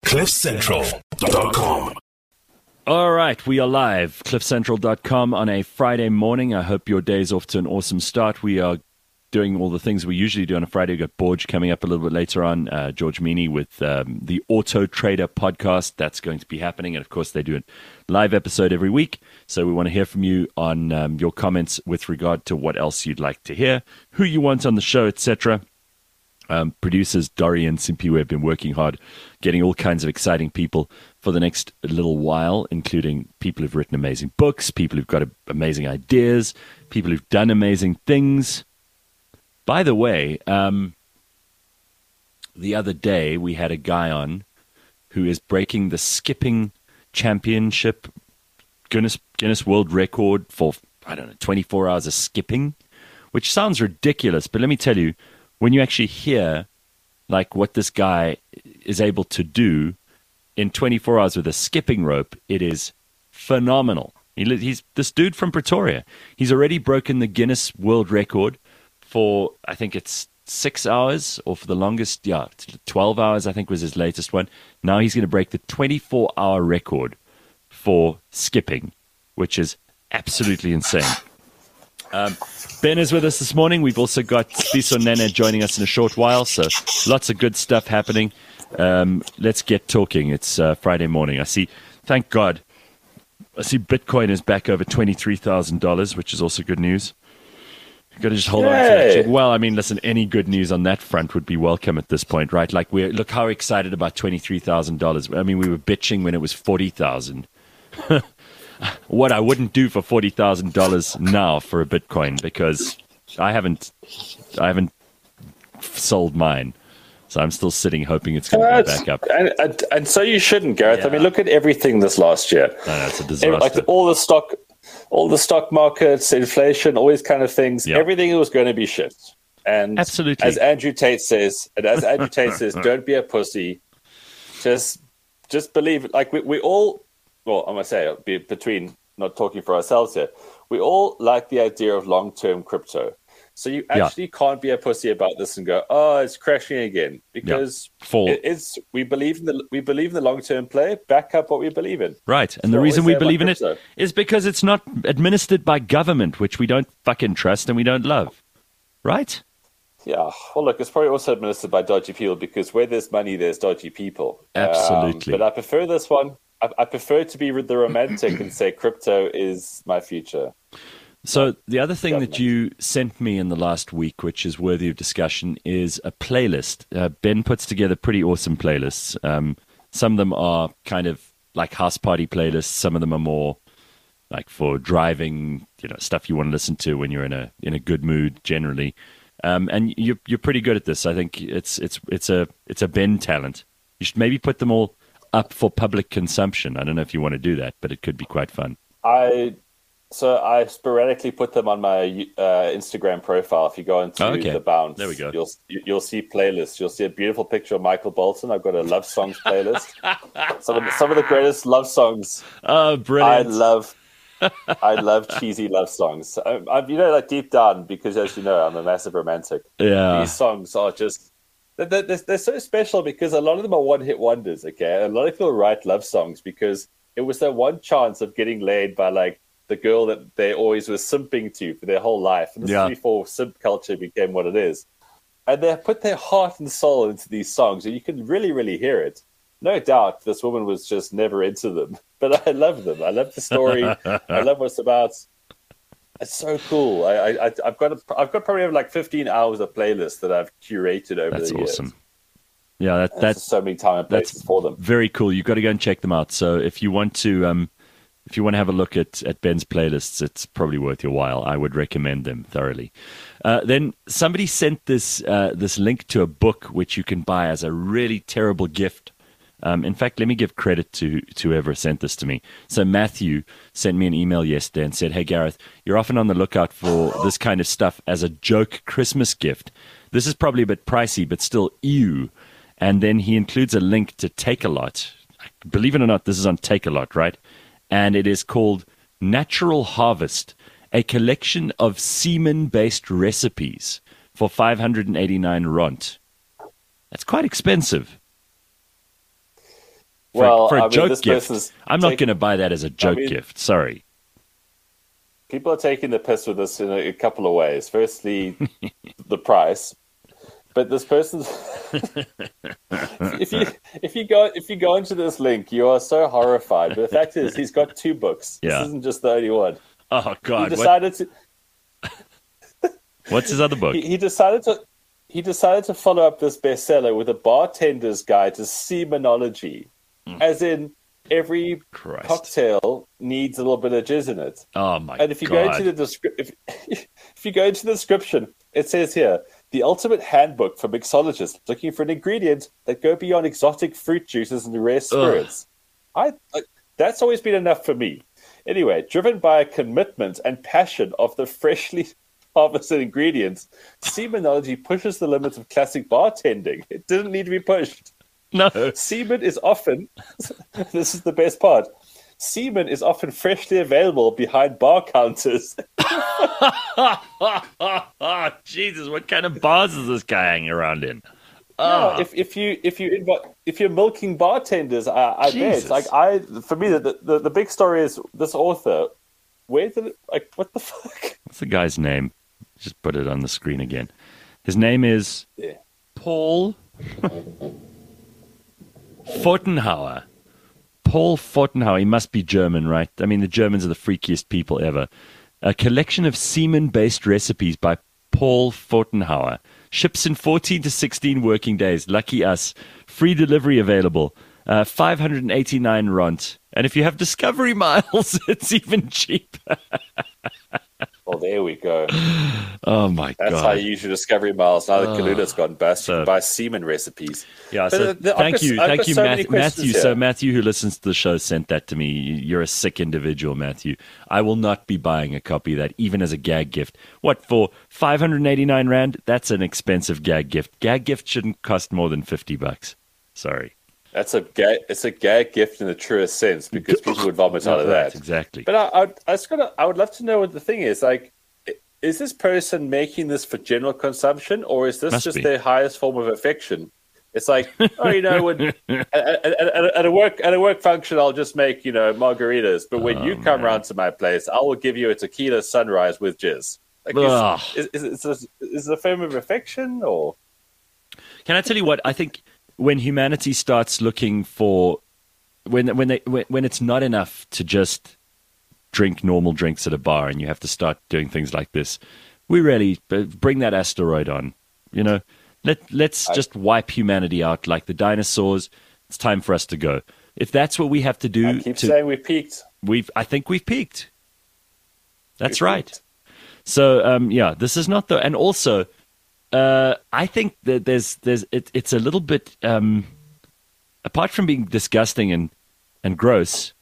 CliffCentral.com. All right, we are live, cliffcentral.com on a Friday morning. I hope your day's off to an awesome start. We are doing all the things we usually do on a Friday. We've got Borge coming up a little bit later on, George Meany with the Auto Trader podcast. That's going to be happening. And, of course, they do a live episode every week. So we want to hear from you on your comments with regard to what else you'd like to hear, who you want on the show, etc. Producers Dori and Simpiwe have been working hard, getting all kinds of exciting people for the next little while, including people who've written amazing books, people who've got amazing ideas, people who've done amazing things. By the way, the other day we had a guy on who is breaking the skipping championship Guinness World Record for, 24 hours of skipping, which sounds ridiculous, but let me tell you, when you actually hear like what this guy is able to do in 24 hours with a skipping rope, it is phenomenal. He's this dude from Pretoria. He's already broken the Guinness World Record for, I think it's 6 hours, or for the longest, 12 hours, I think was his latest one. Now he's going to break the 24-hour record for skipping, which is absolutely insane. Ben is with us this morning. We've also got Sifiso Nene joining us in a short while, so lots of good stuff happening. Let's get talking. It's Friday morning. Thank God, I see Bitcoin is back over $23,000, which is also good news. You've got to just hold on to that. Well, I mean, listen, any good news on that front would be welcome at this point, right? Like, look how excited about $23,000. I mean, we were bitching when it was $40,000. What I wouldn't do for $40,000 now for a Bitcoin, because I haven't sold mine, so I'm still sitting hoping it's going to go back up. And so you shouldn't, Gareth. Yeah. I mean, look at everything this last year. No, it's a disaster. Like all the stock markets, inflation, all these kind of things. Yep. Everything was going to be shit. And absolutely, as Andrew Tate says, don't be a pussy. Just believe it. Like we all. Well, I'm going to say, between not talking for ourselves here, we all like the idea of long-term crypto. So you actually can't be a pussy about this and go, oh, it's crashing again. Because we believe in the long-term play, back up what we believe in. Right, and the reason we believe in it is because it's not administered by government, which we don't fucking trust and we don't love. Right? Yeah, well, look, it's probably also administered by dodgy people, because where there's money, there's dodgy people. Absolutely. But I prefer this one. I prefer to be the romantic and say crypto is my future. So the other thing that you sent me in the last week, which is worthy of discussion, is a playlist. Ben puts together pretty awesome playlists. Some of them are kind of like house party playlists. Some of them are more like for driving, stuff you want to listen to when you're in a good mood generally. And you're pretty good at this. I think it's a Ben talent. You should maybe put them all up for public consumption. I don't know if you want to do that, but it could be quite fun. I sporadically put them on my Instagram profile. If you go into the Bounce, there we go. You'll see playlists. You'll see a beautiful picture of Michael Bolton. I've got a love songs playlist. some of the greatest love songs. Oh, brilliant! I love cheesy love songs. I'm like deep down, because as you know, I'm a massive romantic. Yeah, these songs are just. They're so special because a lot of them are one-hit wonders, okay? A lot of people write love songs because it was their one chance of getting laid by, like, the girl that they always were simping to for their whole life. And this is before simp culture became what it is. And they put their heart and soul into these songs, and you can really, really hear it. No doubt this woman was just never into them, but I love them. I love the story. I love what it's about. It's so cool. I've got probably over like 15 hours of playlists that I've curated over the years. That's awesome. Yeah, that's so many time and places for them. Very cool. You've got to go and check them out. So if you want to have a look at Ben's playlists, it's probably worth your while. I would recommend them thoroughly. Then somebody sent this link to a book which you can buy as a really terrible gift. In fact, let me give credit to whoever sent this to me. So Matthew sent me an email yesterday and said, hey, Gareth, you're often on the lookout for this kind of stuff as a joke Christmas gift. This is probably a bit pricey, but still ew. And then he includes a link to Takealot. Believe it or not, this is on Takealot, right? And it is called Natural Harvest, a collection of semen-based recipes for 589 rand. That's quite expensive. For a I mean, joke this gift. person's I'm not taking- going to buy that as a joke gift. Sorry. People are taking the piss with this in a couple of ways. Firstly, the price, but this person's if you go into this link, you are so horrified. But the fact is, he's got 2 books. Yeah. This isn't just the only one. Oh He God! decided to. What's his other book? He decided to follow up this bestseller with a bartender's guide to semenology, as in every Christ. cocktail needs a little bit of jizz in it. Oh my And if you God! go into the if you go into the description, it says here the ultimate handbook for mixologists looking for an ingredient that go beyond exotic fruit juices and rare spirits. That's always been enough for me. Anyway, driven by a commitment and passion of the freshly harvested ingredients, semenology pushes the limits of classic bartending. It didn't need to be pushed. No. Semen is often, this is the best part, semen is often freshly available behind bar counters. Oh, Jesus! What kind of bars is this guy hanging around in? Yeah, if you're milking bartenders, I Jesus. bet. For me, the big story is this author. What the fuck? What's the guy's name? Just put it on the screen again. His name is Paul Fortenhauer. Paul Fortenhauer. He must be German, right? I mean, the Germans are the freakiest people ever. A collection of semen-based recipes by Paul Fortenhauer. Ships in 14 to 16 working days. Lucky us. Free delivery available. 589 ront. And if you have Discovery Miles, it's even cheaper. Well, there we go. Oh, my God. That's how you use your Discovery Miles. Now that Kaluna's gone bust, you So- can buy semen recipes. Yeah, But, so thank you, I've got so many questions Matthew. here. So Matthew, who listens to the show, sent that to me. You're a sick individual, Matthew. I will not be buying a copy of that, even as a gag gift. What, for 589 Rand? That's an expensive gag gift. Gag gift shouldn't cost more than $50. Sorry. It's a gag gift in the truest sense because people would vomit out of Right, that. exactly. But I would love to know what the thing is. Like, is this person making this for general consumption, or is this Must just be. their highest form of affection? It's like, when at a work function, I'll just make margaritas. But when you come round to my place, I will give you a tequila sunrise with jizz. Like, Ugh. is it a form of affection, or Can I tell you what? I think when humanity starts looking for when it's not enough to just drink normal drinks at a bar and you have to start doing things like this, we really bring that asteroid on. Let's just wipe humanity out like the dinosaurs. It's time for us to go. If that's what we have to do, I keep saying we peaked. I think we've peaked. That's We've right. peaked. So this is not and also I think that it's a little bit apart from being disgusting and gross,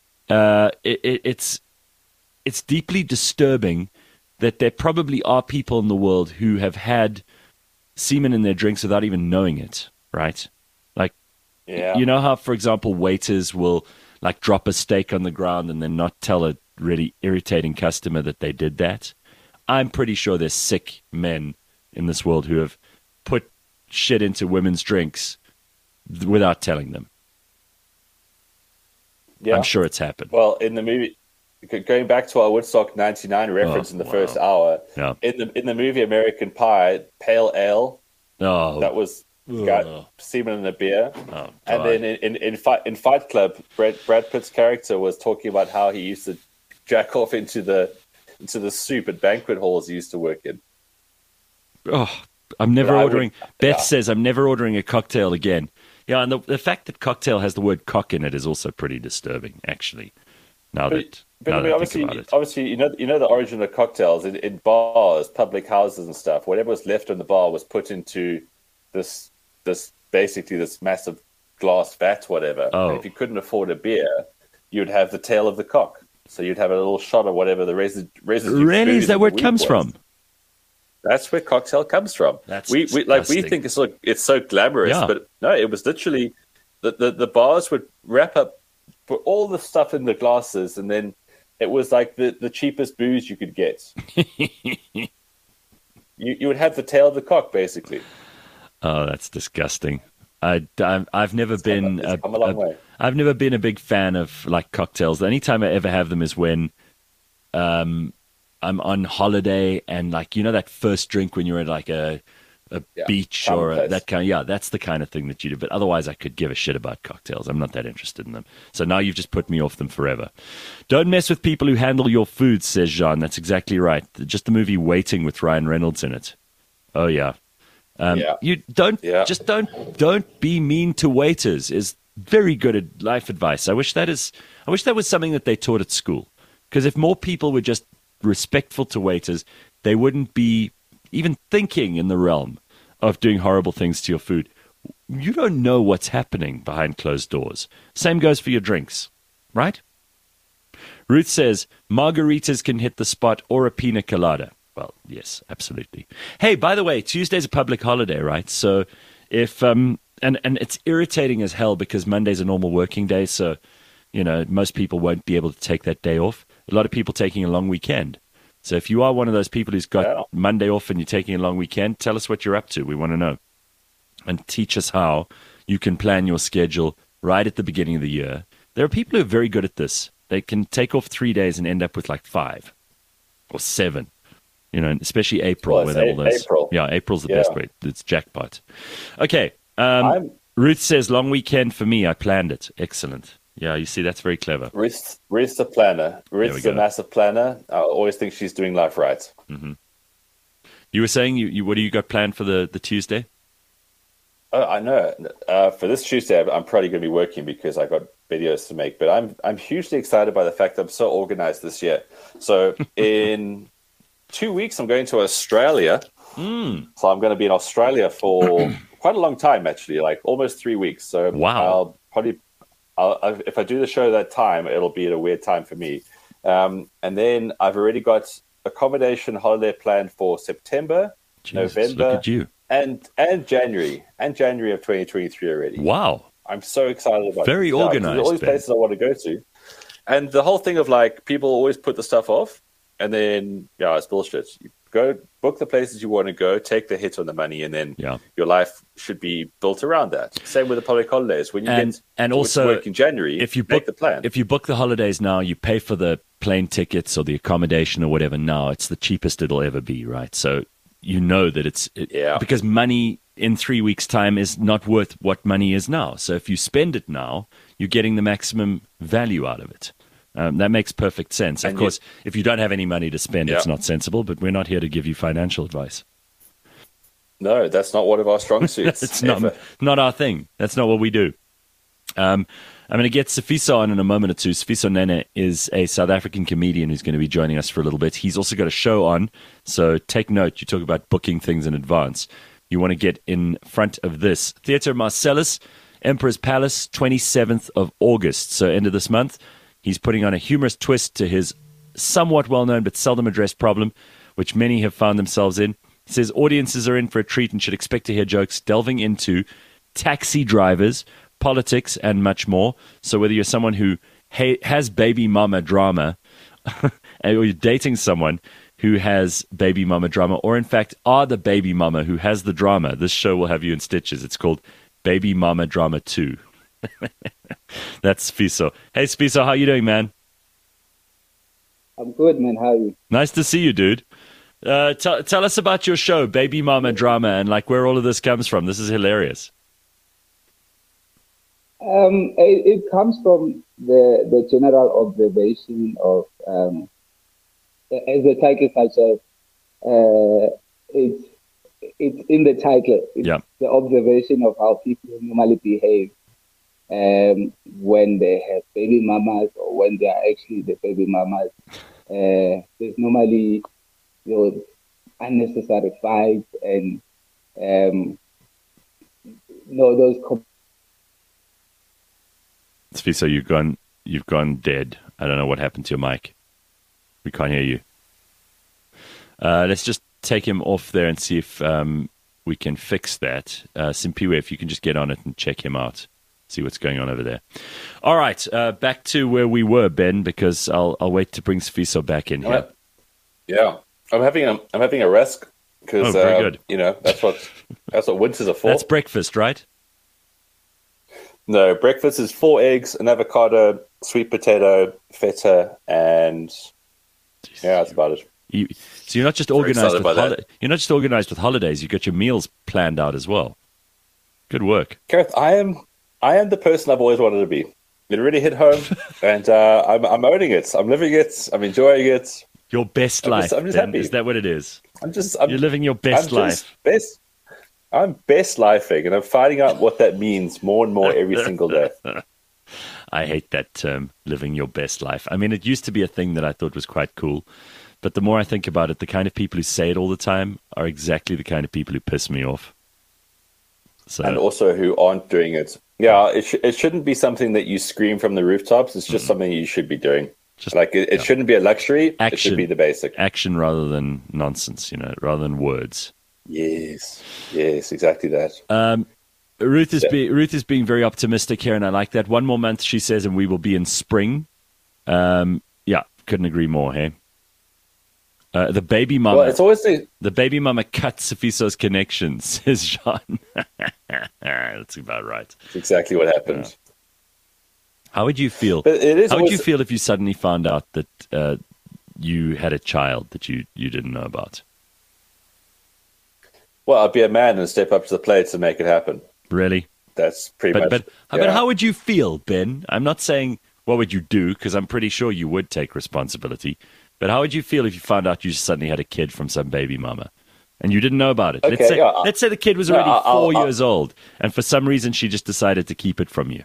it's deeply disturbing that there probably are people in the world who have had semen in their drinks without even knowing it, right? Like, Yeah. you know how, for example, waiters will like drop a steak on the ground and then not tell a really irritating customer that they did that? I'm pretty sure there's sick men in this world who have put shit into women's drinks without telling them. Yeah. I'm sure it's happened. Well, in the movie, going back to our Woodstock '99 reference in the first hour, Yeah. in the movie American Pie, pale ale Oh, that was got semen in a beer, oh, and God. then in Fight Club, Brad Pitt's character was talking about how he used to jack off into the soup at banquet halls he used to work in. Oh, I'm never But I ordering. would- Beth yeah. says I'm never ordering a cocktail again. Yeah, and the fact that cocktail has the word cock in it is also pretty disturbing, actually. Now that But now I that mean, I think about it. obviously, you know the origin of cocktails in bars, public houses, and stuff. Whatever was left in the bar was put into this basically this massive glass vat, whatever. Oh. And if you couldn't afford a beer, you'd have the tail of the cock. So you'd have a little shot of whatever the residue. Really, is that where it weed comes was. from? That's where cocktail comes from. That's we disgusting. think it's so glamorous, Yeah. but no, it was literally the bars would wrap up, put all the stuff in the glasses, and then it was like the cheapest booze you could get. you would have the tail of the cock, basically. Oh, that's disgusting. I've never been It's come a long way. I've never been a big fan of like cocktails. The only time I ever have them is when I'm on holiday and like that first drink when you're at like a Yeah, beach summer or place. that kind. Yeah, that's the kind of thing that you do. But otherwise, I could give a shit about cocktails. I'm not that interested in them. So now you've just put me off them forever. Don't mess with people who handle your food, says Jean. That's exactly right. Just the movie Waiting with Ryan Reynolds in it. Oh yeah. Yeah. You don't Yeah. just don't be mean to waiters is very good life advice. I wish that was something that they taught at school. Because if more people were just respectful to waiters, they wouldn't be even thinking in the realm of doing horrible things to your food. You don't know what's happening behind closed doors. Same goes for your drinks, right? Ruth says margaritas can hit the spot or a pina colada. Well, yes, absolutely. Hey, by the way, Tuesday's a public holiday, right? So if and it's irritating as hell because Monday's a normal working day, so most people won't be able to take that day off. A lot of people taking a long weekend. So if you are one of those people who's got Monday off and you're taking a long weekend, tell us what you're up to. We want to know. And teach us how you can plan your schedule right at the beginning of the year. There are people who are very good at this. They can take off 3 days and end up with like 5 or 7. Especially April. Well, where all those, April. Yeah, April's the best way. It's jackpot. Okay. Ruth says, long weekend for me. I planned it. Excellent. Yeah, you see, that's very clever. Ruth's a planner. Ruth's a massive planner. I always think she's doing life right. Mm-hmm. You were saying, what do you got planned for the Tuesday? Oh, I know. For this Tuesday, I'm probably going to be working because I got videos to make. But I'm hugely excited by the fact that I'm so organized this year. So in 2 weeks, I'm going to Australia. So I'm going to be in Australia for quite a long time, actually, like almost 3 weeks. So wow. If I do the show that time, it'll be at a weird time for me. And then I've already got accommodation holiday planned for September, Jesus, November, look at you. and January of 2023 already. Wow. I'm so excited about Very organized. All these places I want to go to. And the whole thing of like people always put the stuff off and then, it's bullshit. You go book the places you want to go, take the hit on the money, and then your life should be built around that. Same with the public holidays. When you get also to work in January, make the plan. If you book the holidays now, you pay for the plane tickets or the accommodation or whatever now. It's the cheapest it'll ever be, right? So you know that because money in 3 weeks' time is not worth what money is now. So if you spend it now, you're getting the maximum value out of it. That makes perfect sense. Of course, if you don't have any money to spend, it's not sensible, but we're not here to give you financial advice. No, that's not one of our strong suits. It's not our thing. That's not what we do. I'm going to get Sifiso on in a moment or two. Sifiso Nene is a South African comedian who's going to be joining us for a little bit. He's also got a show on, so take note. You talk about booking things in advance. You want to get in front of this. Theatre Marcellus, Emperor's Palace, 27th of August, so end of this month. He's putting on a humorous twist to his somewhat well-known but seldom addressed problem, which many have found themselves in. He says audiences are in for a treat and should expect to hear jokes delving into taxi drivers, politics, and much more. So whether you're someone who has baby mama drama, or you're dating someone who has baby mama drama, or in fact are the baby mama who has the drama, this show will have you in stitches. It's called Baby Mama Drama 2. That's Sifiso. Hey, Sifiso, how you doing, man? I'm good, man. How are you? Nice to see you, dude. Tell us about your show, Baby Mama Drama, and like where all of this comes from. This is hilarious. It comes from the general observation of, as the title suggests, it's in the title. It's the observation of how people normally behave when they have baby mamas or when they are actually the baby mamas. There's normally unnecessary fights and those. So you've gone dead. I don't know what happened to your mic. We can't hear you. Let's just take him off there and see if we can fix that. Simpiwe, if you can just get on it and check him out. See what's going on over there. All right, back to where we were, Ben, because I'll wait to bring Sifiso back in here. Yeah, I'm having a rest because very good. that's what winters are for. That's breakfast, right? No, breakfast is 4 eggs, an avocado, sweet potato, feta, and yeah, that's about it. So you're not just organized with you're not just organized with holidays. You got your meals planned out as well. Good work, Gareth. I am the person I've always wanted to be. It really hit home, and I'm owning it. I'm living it. I'm enjoying it. Your best life. I'm just happy. Is that what it is? You're living your best life. I'm best lifing, and I'm finding out what that means more and more every single day. I hate that term, living your best life. I mean, it used to be a thing that I thought was quite cool. But the more I think about it, the kind of people who say it all the time are exactly the kind of people who piss me off. So, and also who aren't doing it. Yeah, it shouldn't be something that you scream from the rooftops. It's just something you should be doing. It shouldn't be a luxury. Action, it should be the basic. Action rather than nonsense, rather than words. Yes, exactly that. Ruth is being very optimistic here, and I like that. 1 more month, she says, and we will be in spring. Yeah, couldn't agree more, hey? The baby mama. Well, it's always the baby mama cut Sifiso's connections, says Jean. That's about right. That's exactly what happened. Yeah. How would you feel? How would you feel if you suddenly found out that you had a child that you didn't know about? Well, I'd be a man and step up to the plate to make it happen. Really? That's pretty much. But how would you feel, Ben? I'm not saying what would you do, because I'm pretty sure you would take responsibility. But how would you feel if you found out you suddenly had a kid from some baby mama and you didn't know about it? Okay, let's say the kid was already 4 years old and for some reason she just decided to keep it from you.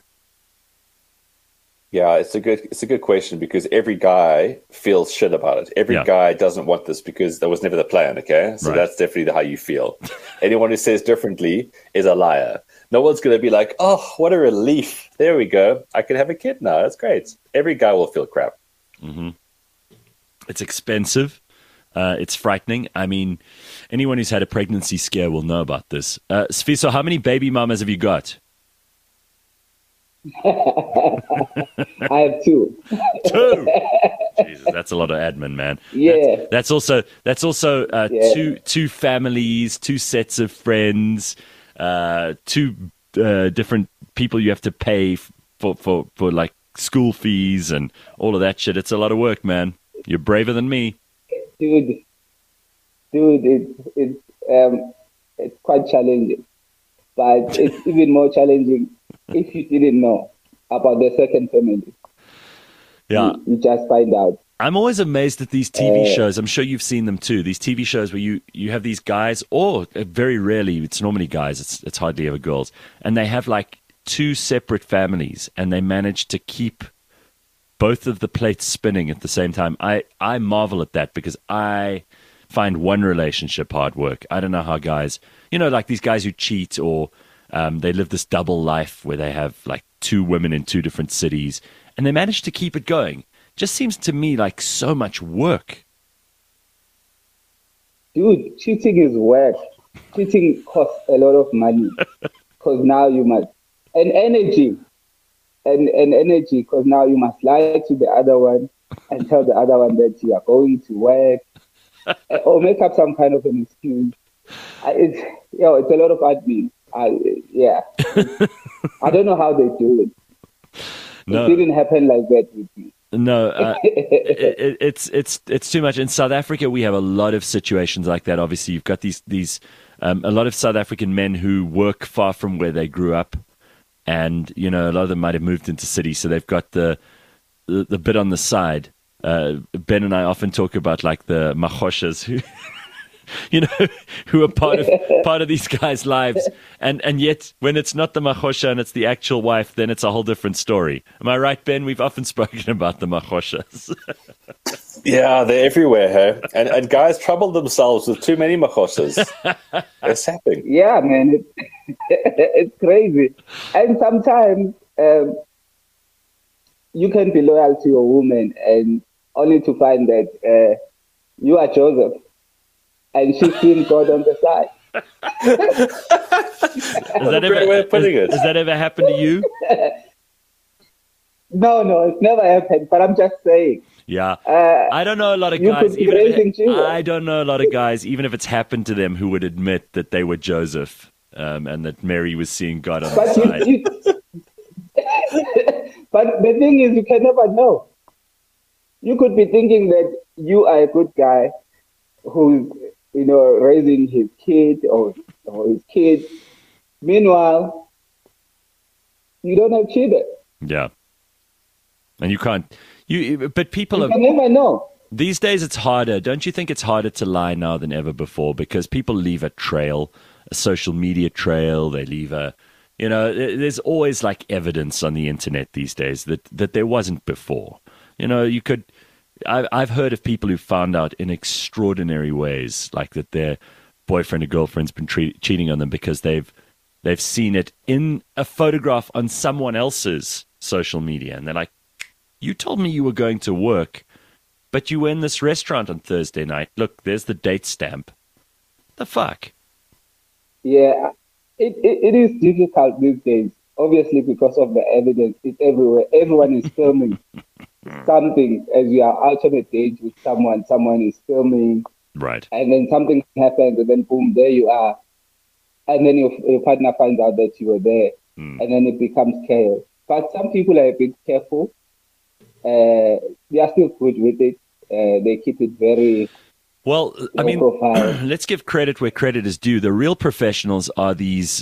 Yeah, it's a good question, because every guy feels shit about it. Every guy doesn't want this because that was never the plan, okay? So that's definitely how you feel. Anyone who says differently is a liar. No one's going to be like, oh, what a relief. There we go. I can have a kid now. That's great. Every guy will feel crap. Mm-hmm. It's expensive. It's frightening. I mean, anyone who's had a pregnancy scare will know about this. Sifiso, how many baby mamas have you got? I have 2. 2? Jesus, that's a lot of admin, man. Yeah. That's also two families, 2 sets of friends, 2 different people you have to pay for like school fees and all of that shit. It's a lot of work, man. You're braver than me. Dude, it's quite challenging. But it's even more challenging if you didn't know about the second family. Yeah. You just find out. I'm always amazed at these TV shows. I'm sure you've seen them too. These TV shows where you have these guys, or very rarely, it's normally guys, it's hardly ever girls, and they have like 2 separate families and they manage to keep both of the plates spinning at the same time. I marvel at that, because I find one relationship hard work. I don't know how guys, like these guys who cheat, or they live this double life where they have like 2 women in 2 different cities and they manage to keep it going. Just seems to me like so much work. Dude, cheating is work. Cheating costs a lot of money, because now you must, and energy. And energy, because now you must lie to the other one and tell the other one that you are going to work, or make up some kind of an excuse. It's a lot of admin. I don't know how they do it. No. It didn't happen like that with me. No, it's too much. In South Africa, we have a lot of situations like that. Obviously, you've got these a lot of South African men who work far from where they grew up. And, a lot of them might have moved into cities, so they've got the bit on the side. Ben and I often talk about like the machoshas who, who are part of these guys' lives. And yet when it's not the machosha and it's the actual wife, then it's a whole different story. Am I right, Ben? We've often spoken about the machoshas. Yeah, they're everywhere, hey? And guys trouble themselves with too many machoshas. It's happening. Yeah, man. It's crazy. And sometimes you can be loyal to your woman and only to find that you are Joseph and she's seen God on the side. Has that ever happened to you? No, it's never happened, but I'm just saying. Yeah. I don't know a lot of guys, I don't know a lot of guys, even if it's happened to them, who would admit that they were Joseph and that Mary was seeing God on the side. But the thing is, you can never know. You could be thinking that you are a good guy who's, raising his kid or his kid. Meanwhile, you don't have children. Yeah. And you can't, but people You can never know. these days it's harder. Don't you think it's harder to lie now than ever before? Because people leave a trail, a social media trail. They leave there's always like evidence on the internet these days that there wasn't before. I've heard of people who found out in extraordinary ways, like that their boyfriend or girlfriend's been cheating on them because they've seen it in a photograph on someone else's social media. And they're like, you told me you were going to work, but you were in this restaurant on Thursday night. Look, there's the date stamp. The fuck? Yeah, it is difficult these days, obviously, because of the evidence. It's everywhere. Everyone is filming something as you are out on a date with someone. Someone is filming. Right. And then something happens, and then boom, there you are. And then your partner finds out that you were there. And then it becomes chaos. But some people are a bit careful. They are still good with it. They keep it very well. I mean, profile. Let's give credit where credit is due. The real professionals are these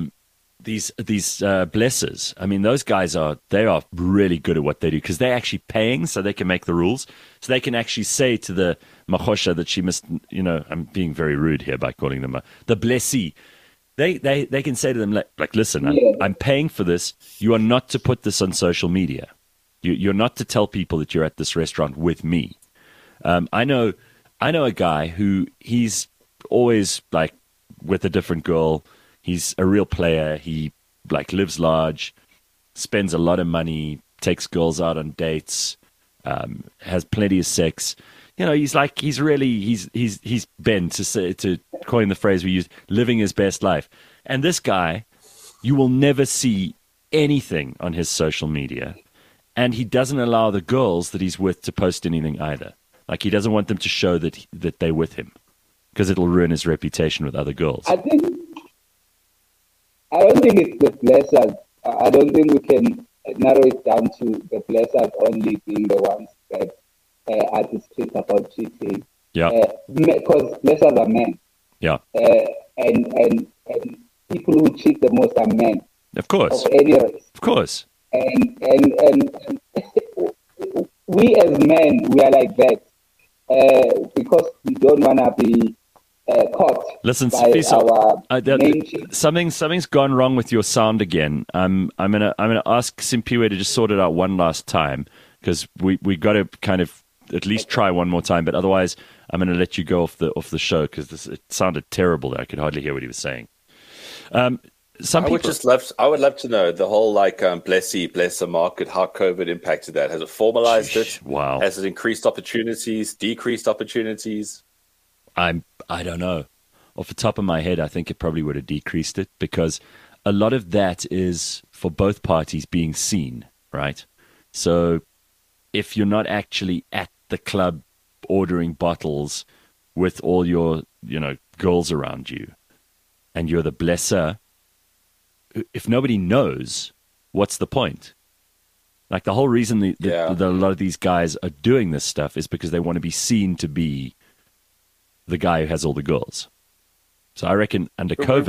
blessers. I mean, those guys are really good at what they do because they're actually paying, so they can make the rules. So they can actually say to the machosha that she must. I'm being very rude here by calling them the blessee. They can say to them like listen, I'm paying for this. You are not to put this on social media. You're not to tell people that you're at this restaurant with me. I know a guy who he's always like with a different girl. He's a real player. He like lives large, spends a lot of money, takes girls out on dates, has plenty of sex. He's bent to coin the phrase we use, living his best life. And this guy, you will never see anything on his social media. And he doesn't allow the girls that he's with to post anything either. Like he doesn't want them to show that they're with him because it'll ruin his reputation with other girls. I don't think it's the blessers. I don't think we can narrow it down to the blessers only being the ones that are discreet about cheating. Yeah. Because blessers are men. Yeah. And people who cheat the most are men. Of course. Of any race. Of course. And we as men, we are like that because we don't want to be caught. Listen, by Sifiso, our something's gone wrong with your sound again. I'm gonna ask Simpiwe to just sort it out one last time because we got to kind of at least try one more time. But otherwise, I'm gonna let you go off the show because it sounded terrible. I could hardly hear what he was saying. I would love to know the whole blesser market, how COVID impacted that. Has it formalized it? Wow. Has it increased opportunities, decreased opportunities? I don't know. Off the top of my head, I think it probably would have decreased it because a lot of that is for both parties being seen, right? So if you're not actually at the club ordering bottles with all your, girls around you and you're the blesser, if nobody knows, what's the point? Like the whole reason that a lot of these guys are doing this stuff is because they want to be seen to be the guy who has all the girls. So I reckon under COVID,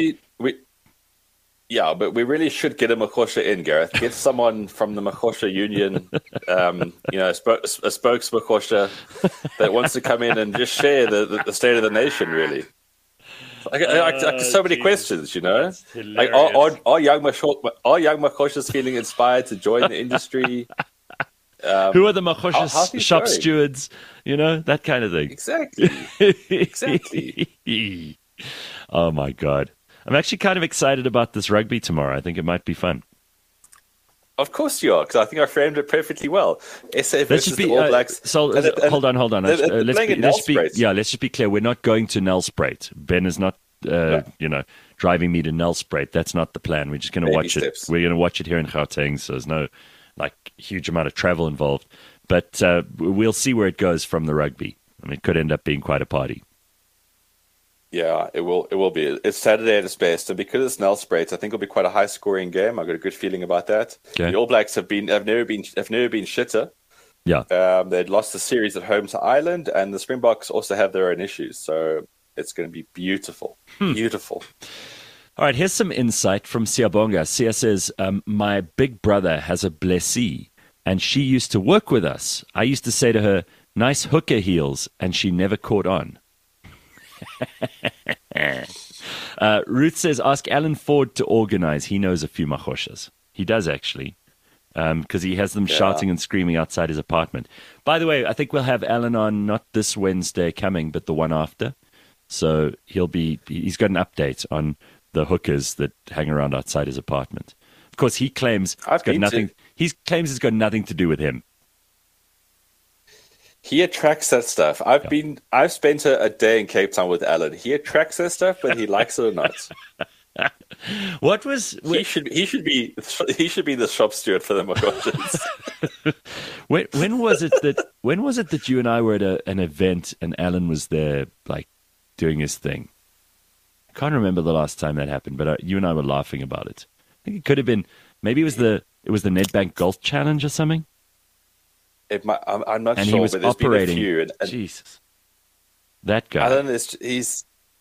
but we really should get a Makosha in, Gareth. Get someone from the Makosha Union, a spokesmakosha that wants to come in and just share the state of the nation, really. So many questions, Like, are young Makoshas feeling inspired to join the industry? Who are the Makosha shop stewards? That kind of thing. Exactly. Oh, my God. I'm actually kind of excited about this rugby tomorrow. I think it might be fun. Of course you are, because I think I framed it perfectly well. SA versus the All Blacks. Hold on. Let's just be clear. We're not going to Nelspruit. Ben is not, driving me to Nelspruit. That's not the plan. We're just going to watch it. We're going to watch it here in Gauteng, so there's no huge amount of travel involved. But we'll see where it goes from the rugby. I mean, it could end up being quite a party. Yeah, it will. It will be. It's Saturday at its best, and because it's Nelspruit, I think it'll be quite a high-scoring game. I've got a good feeling about that. Okay. The All Blacks have never been shitter. Yeah. They'd lost the series at home to Ireland, and the Springboks also have their own issues. So it's going to be beautiful, beautiful. All right, here's some insight from Siabonga. Sia says, my big brother has a blessee, and she used to work with us. I used to say to her, nice hooker heels, and she never caught on. Ruth says, ask Alan Ford to organize. He knows a few machoshas. He does, actually, because he has them shouting and screaming outside his apartment. By the way, I think we'll have Alan on not this Wednesday coming, but the one after. So he's got an update on the hookers that hang around outside his apartment. Of course, he claims it's got nothing. He claims it's got nothing to do with him. He attracts that stuff. I've spent a day in Cape Town with Alan. He attracts that stuff, whether he likes it or not. He should be the shop steward for the Magoshas. When was it that you and I were at an event and Alan was there, like, doing his thing? I can't remember the last time that happened, but you and I were laughing about it. I think it could have been, maybe it was the Nedbank Golf Challenge or something. I'm not and sure, he was but there's operating. been a few. Jesus, that guy. Alan he's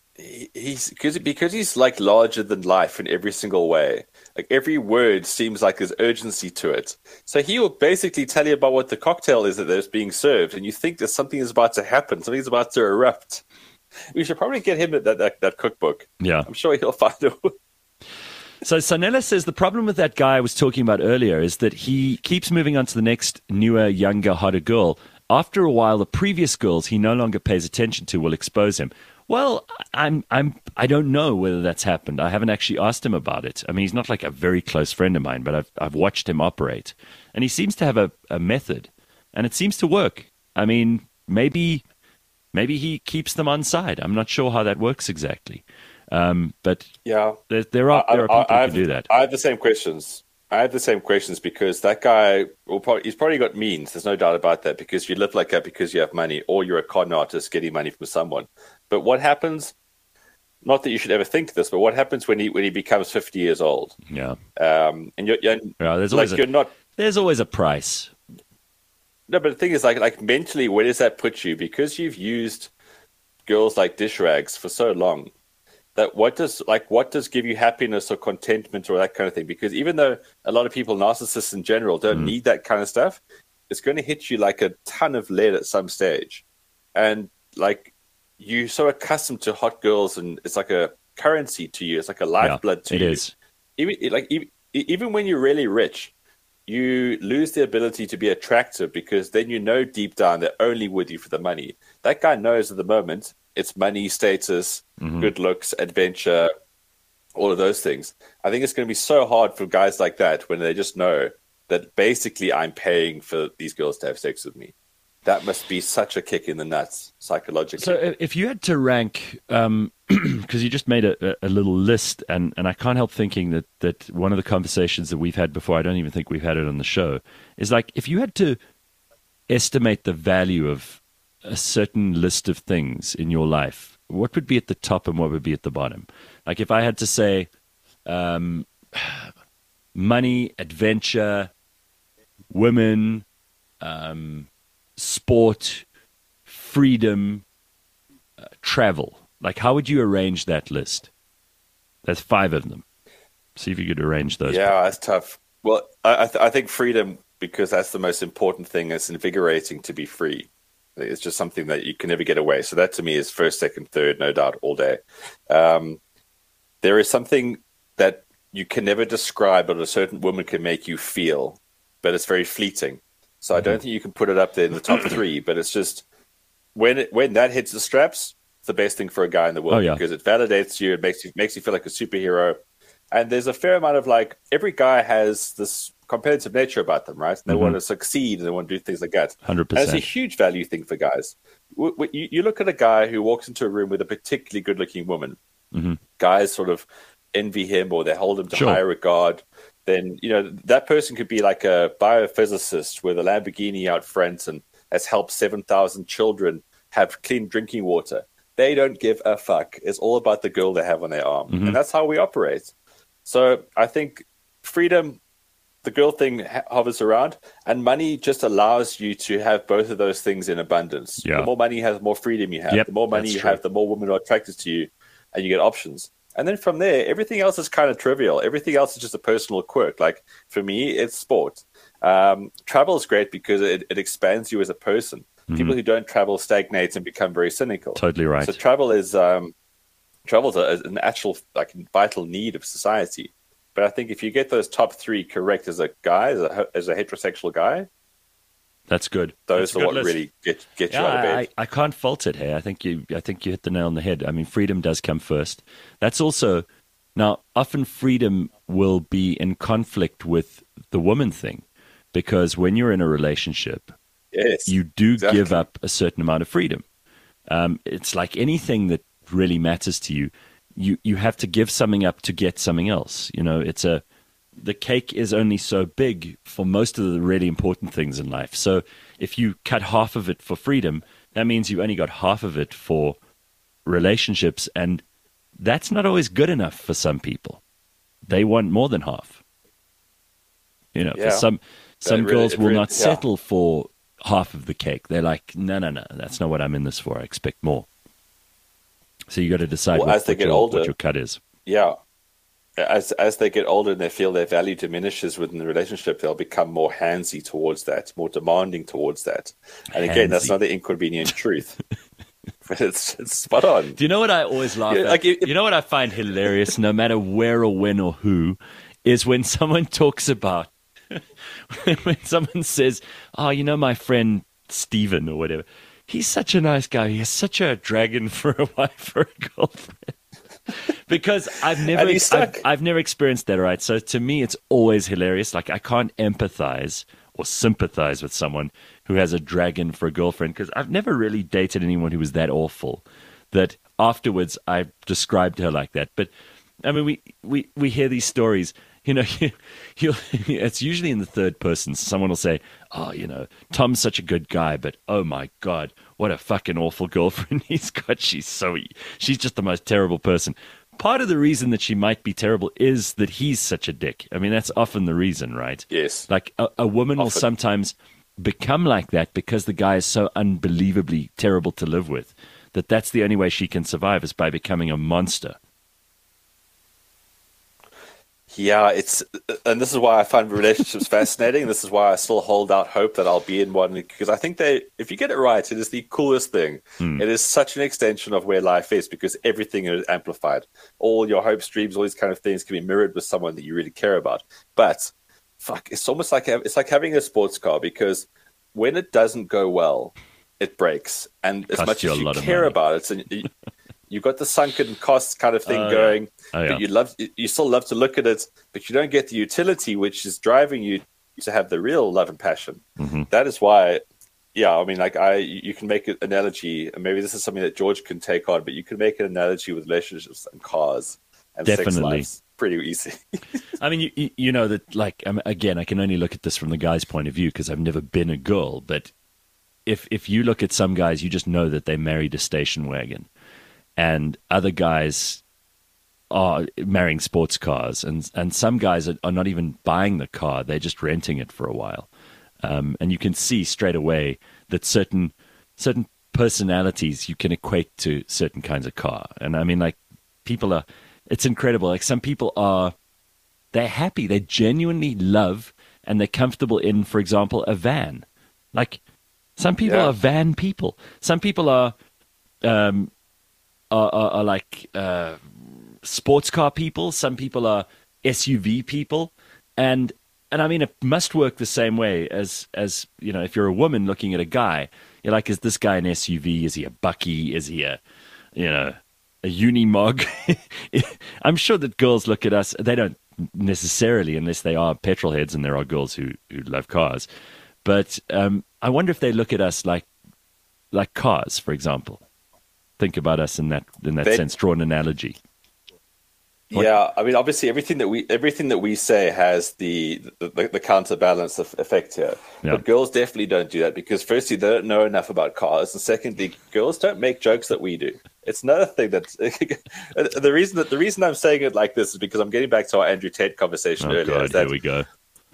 because he's like larger than life in every single way. Like every word seems like there's urgency to it. So he will basically tell you about what the cocktail is that's being served, and you think that something is about to happen, something's about to erupt. We should probably get him that cookbook. Yeah, I'm sure he'll find a way. So Sanella says the problem with that guy I was talking about earlier is that he keeps moving on to the next newer, younger, hotter girl. After a while, the previous girls he no longer pays attention to will expose him. Well, I don't know whether that's happened. I haven't actually asked him about it. I mean, he's not like a very close friend of mine, but I've watched him operate, and he seems to have a method, and it seems to work. I mean, maybe he keeps them on side. I'm not sure how that works exactly. But yeah, there are people who can do that. I have the same questions. Because that guy he's probably got means. There's no doubt about that, because you live like that because you have money, or you're a con artist getting money from someone. But what happens? Not that you should ever think this, but what happens when he becomes 50 years old? Yeah. And there's always a price. No, but the thing is, like mentally, where does that put you? Because you've used girls like dish rags for so long. That what does give you happiness or contentment or that kind of thing? Because even though a lot of people, narcissists in general, don't need that kind of stuff, it's going to hit you like a ton of lead at some stage. And like you're so accustomed to hot girls, and it's like a currency to you. It's like a lifeblood to you. It is. Even when you're really rich, you lose the ability to be attractive, because then you know deep down they're only with you for the money. That guy knows at the moment it's money, status, good looks, adventure, all of those things. I think it's going to be so hard for guys like that when they just know that basically I'm paying for these girls to have sex with me. That must be such a kick in the nuts psychologically. So if you had to rank, because you just made a little list, and I can't help thinking that one of the conversations that we've had before, I don't even think we've had it on the show, is like if you had to estimate the value of a certain list of things in your life, what would be at the top and what would be at the bottom? Like if I had to say money, adventure, women, sport, freedom, travel, like how would you arrange that list? There's 5 of them. See if you could arrange those. Yeah, that's tough. Well, I think freedom, because that's the most important thing. It's invigorating to be free. It's just something that you can never get away. So that to me is first, second, third, no doubt, all day. There is something that you can never describe, but a certain woman can make you feel, but it's very fleeting. So I don't think you can put it up there in the top 3, but it's just when that hits the straps, it's the best thing for a guy in the world, because it validates you, it makes you feel like a superhero. And there's a fair amount of like, every guy has this competitive nature about them, right? They want to succeed and they want to do things like that. 100%. And it's a huge value thing for guys. You look at a guy who walks into a room with a particularly good-looking woman. Guys sort of envy him, or they hold him to higher regard. Then that person could be like a biophysicist with a Lamborghini out front and has helped 7,000 children have clean drinking water. they don't give a fuck. It's all about the girl they have on their arm. Mm-hmm. And that's how we operate. So I think freedom, the girl thing hovers around, and money just allows you to have both of those things in abundance. Yeah. The more money you have, the more freedom you have. Yep, the more money that's you true. have, the more women are attracted to you, and you get options. And then from there, everything else is kind of trivial. Everything else is just a personal quirk. Like for me, it's sport. Travel is great because it expands you as a person. Mm-hmm. People who don't travel stagnate and become very cynical. Totally right. So travel is an actual vital need of society. But I think if you get those top three correct as a guy, as a heterosexual guy, that's good. Those that's are good what list. really get you out of bed. I can't fault it. Hey, I think you hit the nail on the head. I mean, freedom does come first. That's also now often freedom will be in conflict with the woman thing, because when you're in a relationship, yes, you do exactly. give up a certain amount of freedom. It's like anything that really matters to you. You have to give something up to get something else. You know, the cake is only so big for most of the really important things in life. So if you cut half of it for freedom, that means you only got half of it for relationships, and that's not always good enough for some people. They want more than half. You know, Yeah. for some girls will not yeah. settle for half of the cake. They're like, no, that's not what I'm in this for. I expect more. So you got to decide what your cut is. Yeah. As they get older and they feel their value diminishes within the relationship, they'll become more handsy towards that, more demanding towards that. And again, that's not the inconvenient truth. But it's spot on. Do you know what I always laugh at? You know what I find hilarious, no matter where or when or who, is when someone talks about, when someone says, oh, you know, my friend Steven or whatever, he's such a nice guy. He has such a dragon for a wife or a girlfriend. Because I've never experienced that, right? So to me, it's always hilarious. Like I can't empathize or sympathize with someone who has a dragon for a girlfriend, because I've never really dated anyone who was that awful that afterwards I described her like that. But I mean, we hear these stories. You know, it's usually in the third person. Someone will say, oh, you know, Tom's such a good guy, but oh my God, what a fucking awful girlfriend he's got. She's just the most terrible person. Part of the reason that she might be terrible is that he's such a dick. I mean, that's often the reason, right? Yes. Like a woman will sometimes become like that because the guy is so unbelievably terrible to live with, that's the only way she can survive is by becoming a monster. Yeah, and this is why I find relationships fascinating. This is why I still hold out hope that I'll be in one, because I think if you get it right, it is the coolest thing. It is such an extension of where life is, because everything is amplified. All your hopes, dreams, all these kind of things can be mirrored with someone that you really care about. But fuck, it's almost like having a sports car, because when it doesn't go well, it breaks, and as much as you care about it, and you've got the sunken costs kind of thing going. But you still love to look at it, but you don't get the utility which is driving you to have the real love and passion. Mm-hmm. That is why, I mean, you can make an analogy, and maybe this is something that George can take on, but you can make an analogy with relationships and cars and sex lives. Pretty easy. I mean, you know that, like, again, I can only look at this from the guy's point of view because I've never been a girl, but if you look at some guys, you just know that they married a station wagon. And other guys are marrying sports cars, and some guys are not even buying the car; they're just renting it for a while. And you can see straight away that certain personalities you can equate to certain kinds of car. And I mean, like, it's incredible. Like, some people they're happy, they genuinely love, and they're comfortable in, for example, a van. Like, some people are van people. Some people are like sports car people. Some people are SUV people, and I mean, it must work the same way as you know, if you're a woman looking at a guy, you're like, is this guy an SUV? Is he a Bucky? Is he a Unimog? I'm sure that girls look at us. They don't necessarily, unless they are petrol heads, and there are girls who love cars. But I wonder if they look at us like cars, for example. Think about us in that sense. Draw an analogy. Yeah, I mean, obviously, everything that we say has the counterbalance effect here. Yeah. But girls definitely don't do that because, firstly, they don't know enough about cars, and secondly, girls don't make jokes that we do. It's another thing that the reason I'm saying it like this is because I'm getting back to our Andrew Tate conversation earlier. God, here we go.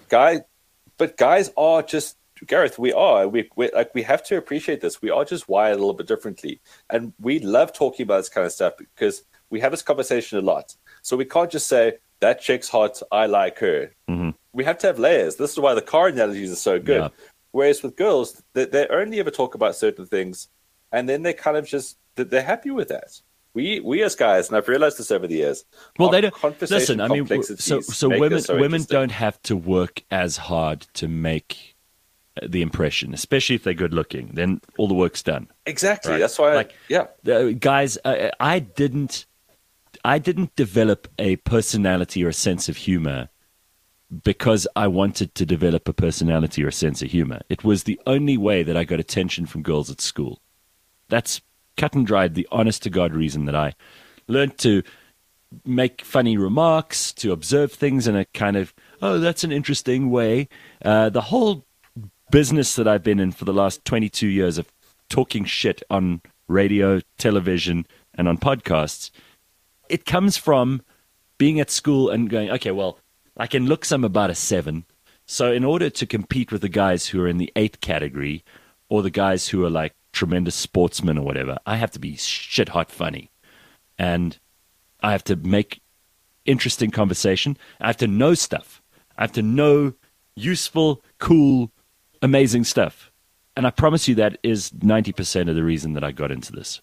Guys are just Gareth. We have to appreciate this. We are just wired a little bit differently, and we love talking about this kind of stuff because we have this conversation a lot. So we can't just say, that chick's hot, I like her. Mm-hmm. We have to have layers. This is why the car analogies are so good. Yeah. Whereas with girls, they only ever talk about certain things, and then they kind of just, they're happy with that. We as guys, and I've realized this over the years, well, they don't listen. I mean, so women don't have to work as hard to make the impression, especially if they're good looking. Then all the work's done. Exactly. Right? That's why, guys, I didn't develop a personality or a sense of humor because I wanted to develop a personality or a sense of humor. It was the only way that I got attention from girls at school. That's cut and dried, the honest-to-God reason that I learned to make funny remarks, to observe things in a kind of, oh, that's an interesting way. The whole business that I've been in for the last 22 years of talking shit on radio, television, and on podcasts, it comes from being at school and going, okay, well, I can look some about a 7. So in order to compete with the guys who are in the 8 category or the guys who are like tremendous sportsmen or whatever, I have to be shit hot funny. And I have to make interesting conversation. I have to know stuff. I have to know useful, cool, amazing stuff. And I promise you that is 90% of the reason that I got into this.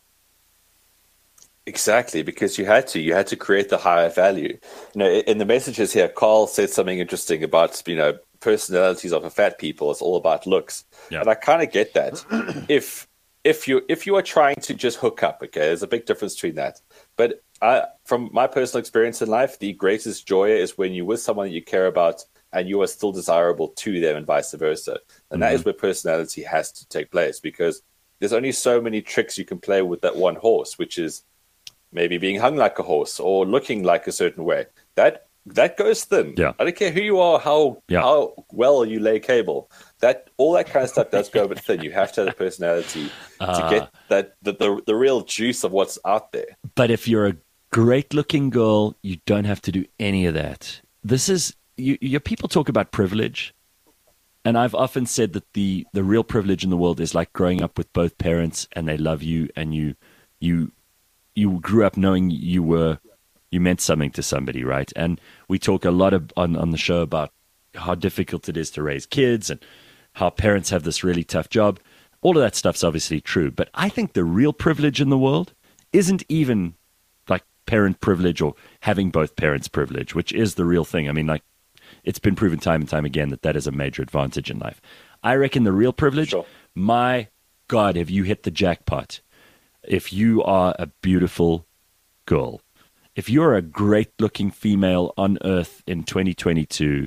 Exactly, because you had to create the higher value. You know, in the messages here, Carl said something interesting about, personalities of fat people. It's all about looks, and I kind of get that. If you are trying to just hook up, okay, there's a big difference between that. But from my personal experience in life, the greatest joy is when you're with someone that you care about and you are still desirable to them, and vice versa. And that is where personality has to take place, because there's only so many tricks you can play with that one horse, which is maybe being hung like a horse or looking like a certain way. That goes thin. Yeah. I don't care who you are, how well you lay cable. All that kind of stuff does go a bit thin. You have to have a personality to get the real juice of what's out there. But if you're a great looking girl, you don't have to do any of that. This is your people talk about privilege, and I've often said that the real privilege in the world is like growing up with both parents and they love you, and you grew up knowing you meant something to somebody, right? And we talk a lot on the show about how difficult it is to raise kids and how parents have this really tough job. All of that stuff's obviously true, but I think the real privilege in the world isn't even like parent privilege or having both parents privilege, which is the real thing. I mean, like, it's been proven time and time again that is a major advantage in life. I reckon the real privilege, my God, have you hit the jackpot? If you are a beautiful girl, if you're a great-looking female on Earth in 2022,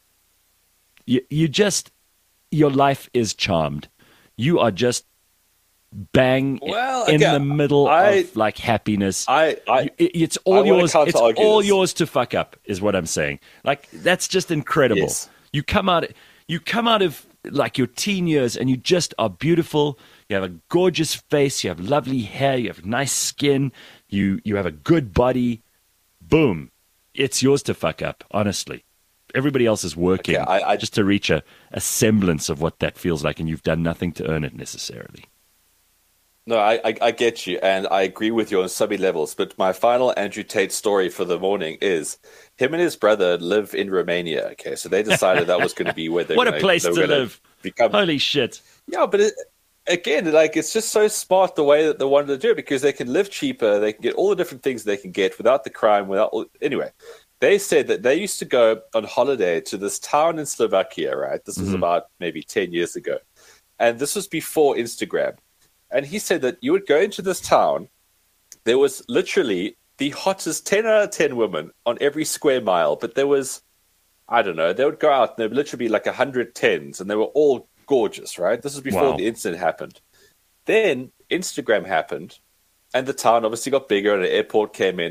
your life is charmed. You are just bang in the middle of like happiness. It's all yours. It's all yours to fuck up, is what I'm saying. Like, that's just incredible. Yes. You come out of like your teen years and you just are beautiful. You have a gorgeous face, you have lovely hair, you have nice skin, you have a good body. Boom. It's yours to fuck up, honestly. Everybody else is working just to reach a semblance of what that feels like, and you've done nothing to earn it necessarily. No, I get you, and I agree with you on so many levels, but my final Andrew Tate story for the morning is him and his brother live in Romania, okay? So they decided that was going to be where they What a place to live. Holy shit. Yeah, but again, like, it's just so smart the way that they wanted to do it, because they can live cheaper, they can get all the different things they can get without the crime, anyway. They said that they used to go on holiday to this town in Slovakia, right? This was about maybe 10 years ago. And this was before Instagram. And he said that you would go into this town, there was literally the hottest 10 out of 10 women on every square mile, but there was, I don't know, they would go out and there would literally be like 100 10s, and they were all gorgeous, right? This is before the incident happened. Then Instagram happened, and the town obviously got bigger, and an airport came in,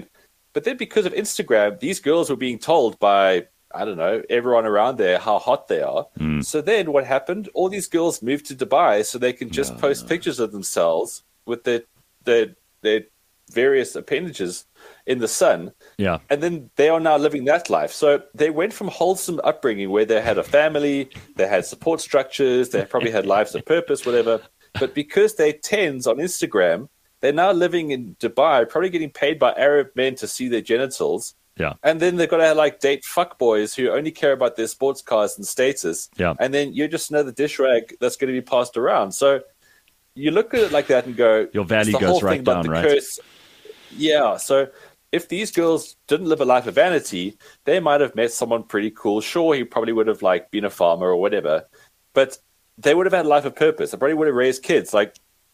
But then because of Instagram, these girls were being told by, I don't know, everyone around there how hot they are. So then what happened? All these girls moved to Dubai so they can just post pictures of themselves with their various appendages in the sun. Yeah. And then they are now living that life. So they went from wholesome upbringing where they had a family, they had support structures, they probably had lives of purpose, whatever. But because they're tens on Instagram, they're now living in Dubai, probably getting paid by Arab men to see their genitals. Yeah. And then they've got to like date fuckboys who only care about their sports cars and status. Yeah. And then you're just another dish rag that's going to be passed around. So you look at it like that and go, your value it's the goes whole right thing about down, the right? curse. Yeah. So if these girls didn't live a life of vanity, they might have met someone pretty cool. Sure, he probably would have like been a farmer or whatever, but they would have had a life of purpose. They probably would have raised kids. Like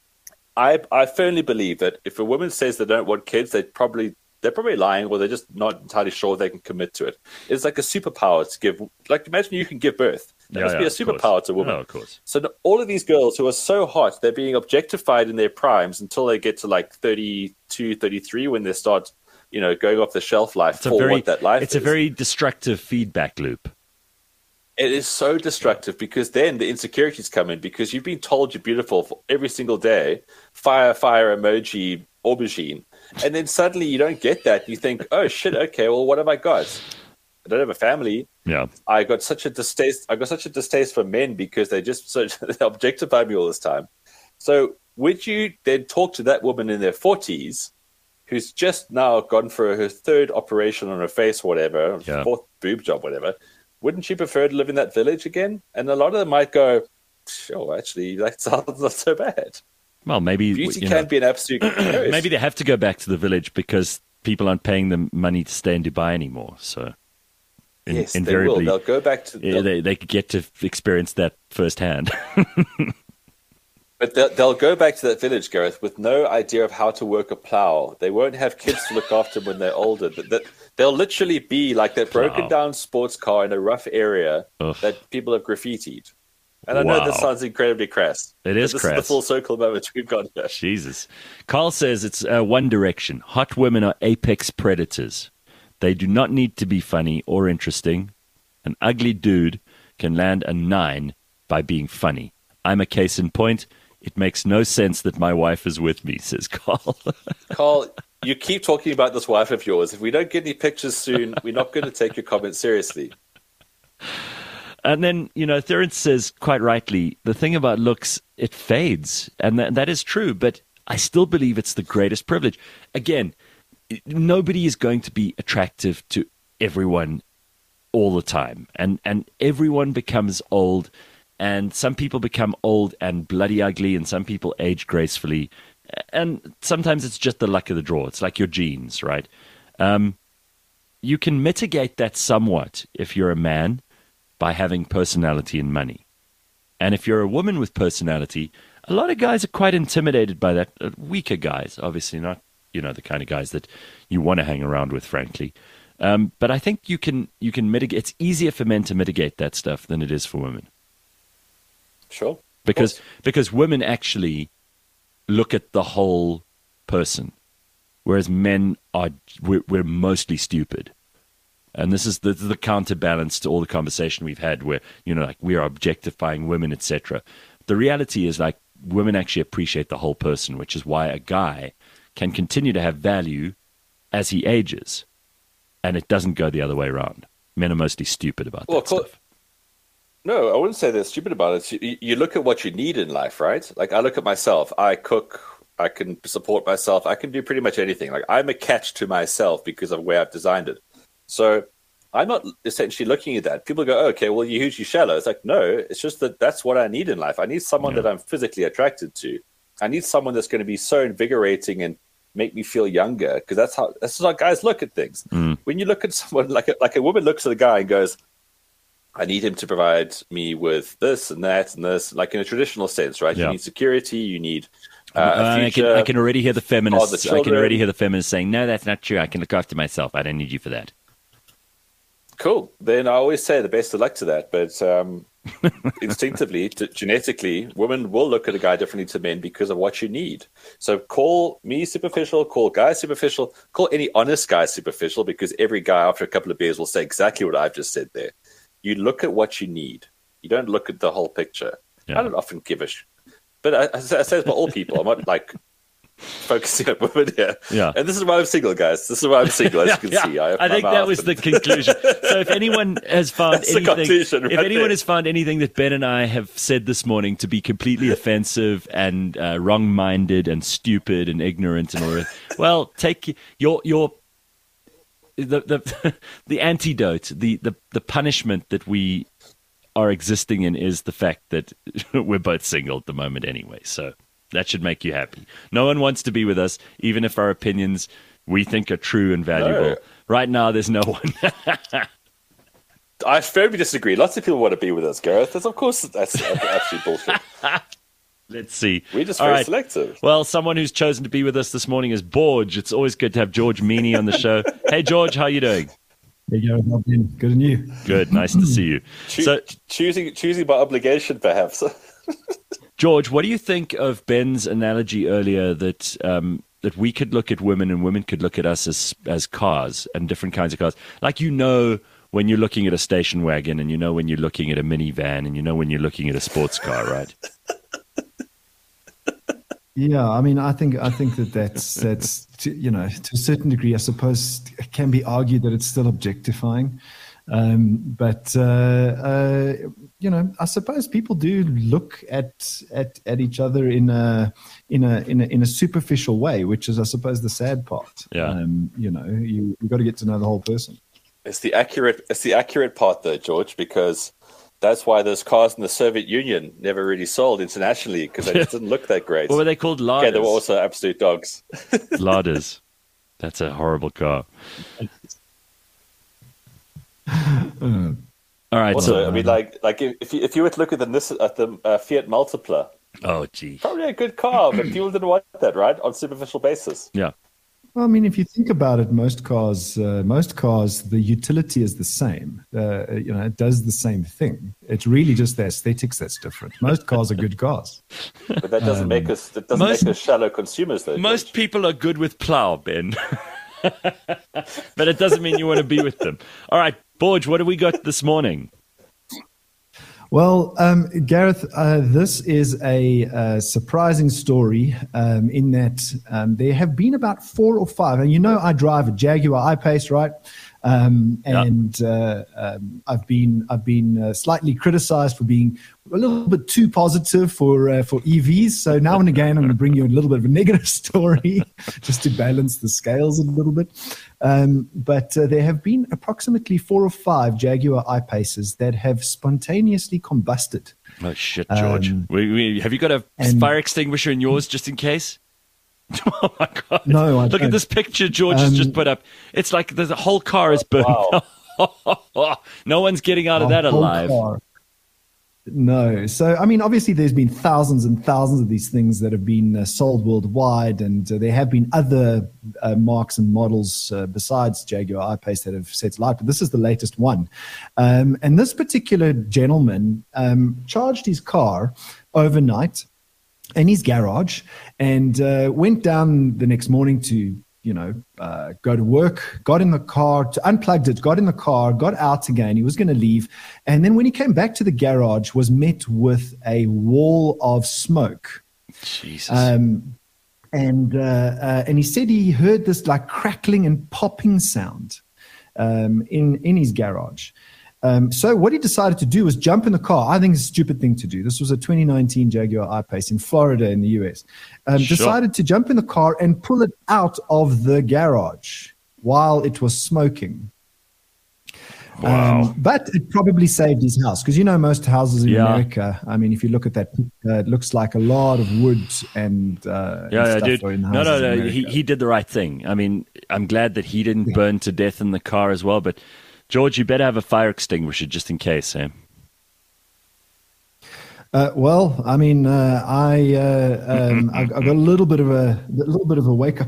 I firmly believe that if a woman says they don't want kids, they're probably lying, or they're just not entirely sure they can commit to it. It's like a superpower to give. Like imagine you can give birth. That must be a superpower to a woman. Oh, of course. So all of these girls who are so hot, they're being objectified in their primes until they get to like 32, 33 when they start, going off the shelf life what that life is. It's a very destructive feedback loop. It is so destructive because then the insecurities come in because you've been told you're beautiful for every single day, fire emoji, aubergine. And then suddenly you don't get that. You think, oh shit, okay, well, what have I got? I don't have a family. Yeah. I got such a distaste for men because they objectify me all this time. So would you then talk to that woman in their 40s who's just now gone for her third operation on her face, whatever, fourth boob job, whatever? Wouldn't you prefer to live in that village again? And a lot of them might go, sure, actually, that sounds not so bad. Well, maybe beauty can be an absolute curse. Maybe they have to go back to the village because people aren't paying them money to stay in Dubai anymore. So, yes, invariably, they will. They'll go back to. They get to experience that firsthand. But they'll go back to that village, Gareth, with no idea of how to work a plow. They won't have kids to look after when they're older. They'll literally be like that broken down sports car in a rough area that people have graffitied. And I know this sounds incredibly crass. It is crass. This is the full circle moment we've got here. Jesus. Carl says it's one direction. Hot women are apex predators. They do not need to be funny or interesting. An ugly dude can land a 9 by being funny. I'm a case in point. It makes no sense that my wife is with me, says Carl. Carl, you keep talking about this wife of yours. If we don't get any pictures soon, we're not going to take your comments seriously. And then, Thurence says, quite rightly, the thing about looks, it fades. And that is true, but I still believe it's the greatest privilege. Again, nobody is going to be attractive to everyone all the time. And everyone becomes old. And some people become old and bloody ugly, and some people age gracefully. And sometimes it's just the luck of the draw. It's like your genes, right? You can mitigate that somewhat if you're a man by having personality and money. And if you're a woman with personality, a lot of guys are quite intimidated by that. Weaker guys, obviously not, the kind of guys that you want to hang around with, frankly. But I think you can mitigate. It's easier for men to mitigate that stuff than it is for women. Sure. Because women actually look at the whole person, whereas men we're mostly stupid. And this is the counterbalance to all the conversation we've had where, like we are objectifying women, etc. The reality is like women actually appreciate the whole person, which is why a guy can continue to have value as he ages. And it doesn't go the other way around. Men are mostly stupid about that stuff. No, I wouldn't say they're stupid about it. You look at what you need in life, right? Like I look at myself. I cook. I can support myself. I can do pretty much anything. Like I'm a catch to myself because of where I've designed it. So I'm not essentially looking at that. People go, oh, okay, well, you're hugely shallow. It's like, no, it's just that's what I need in life. I need someone that I'm physically attracted to. I need someone that's going to be so invigorating and make me feel younger because that's how guys look at things. When you look at someone like a woman looks at a guy and goes, I need him to provide me with this and that and this, like in a traditional sense, right? Yeah. You need security. You need a future. I can already hear the feminists. I can already hear the feminists saying, "No, that's not true. I can look after myself. I don't need you for that." Cool. Then I always say the best of luck to that. But instinctively, genetically, women will look at a guy differently to men because of what you need. So call me superficial, call guys superficial, call any honest guy superficial, because every guy after a couple of beers will say exactly what I've just said there. You look at what you need. You don't look at the whole picture. Yeah. I don't often give a but I say it's for all people. I'm not like focusing on women here. Yeah. And this is why I'm single, guys. This is why I'm single, as you can see. I think that was the conclusion. So if anyone has found has found anything that Ben and I have said this morning to be completely offensive and wrong-minded and stupid and ignorant and all that, well, take the antidote, the punishment that we are existing in is the fact that we're both single at the moment anyway. So that should make you happy. No one wants to be with us, even if our opinions we think are true and valuable. No. Right now, there's no one. I firmly disagree. Lots of people want to be with us, Gareth. Of course, that's absolute bullshit. Let's see. We're just very selective. Well, someone who's chosen to be with us this morning is Borge. It's always good to have George Meany on the show. Hey, George, how are you doing? There you go. Good, and you? Good. Nice to see you. Choosing by obligation, perhaps. George, what do you think of Ben's analogy earlier that that we could look at women and women could look at us as cars and different kinds of cars? Like, when you're looking at a station wagon, and when you're looking at a minivan, and when you're looking at a sports car, right? Yeah, I mean, I think that's to a certain degree, I suppose it can be argued that it's still objectifying. But I suppose people do look at each other in a superficial way, which is, I suppose, the sad part. Yeah. You've got to get to know the whole person. It's the accurate part, though, George, because that's why those cars in the Soviet Union never really sold internationally, because they just didn't look that great. What were they called? Ladas. Yeah, they were also absolute dogs. Ladas. That's a horrible car. All right. Also, so I mean, like if you were to look at the Fiat Multipla, oh gee, probably a good car, but people didn't want that, right? On superficial basis. Yeah. Well, I mean, if you think about it, most cars, the utility is the same. It does the same thing. It's really just the aesthetics that's different. Most cars are good cars. But that doesn't make us. That doesn't make us shallow consumers, though. Most people are good with plow, Ben. But it doesn't mean you want to be with them. All right, Borge, what have we got this morning? Well, Gareth, this is a surprising story in that there have been about 4 or 5. And I drive a Jaguar I-Pace, right? I've been slightly criticized for being a little bit too positive for EVs. So now and again, I'm going to bring you a little bit of a negative story just to balance the scales a little bit. But there have been approximately 4 or 5 Jaguar I-Paces that have spontaneously combusted. Oh shit, George! Have you got a fire extinguisher in yours just in case? Oh my God! No, Look at this picture George has just put up. It's like the whole car is burned. Wow. No one's getting out of that alive. Car. No. So, I mean, obviously there's been thousands and thousands of these things that have been sold worldwide, and there have been other marques and models besides Jaguar I-Pace that have set light, but this is the latest one. And this particular gentleman charged his car overnight in his garage and went down the next morning to go to work, got in the car, unplugged it, got in the car, got out again. He was going to leave. And then when he came back to the garage, was met with a wall of smoke. Jesus. And he said he heard this like crackling and popping sound in his garage. So what he decided to do was jump in the car. I think it's a stupid thing to do. This was a 2019 Jaguar I-Pace in Florida in the US. Decided to jump in the car and pull it out of the garage while it was smoking. Wow. But it probably saved his house because, most houses in America, I mean, if you look at that, it looks like a lot of wood and stuff dude. in the houses. No. He did the right thing. I mean, I'm glad that he didn't burn to death in the car as well, but George, you better have a fire extinguisher just in case, Sam. Well, I mean, I got a little bit of a wake up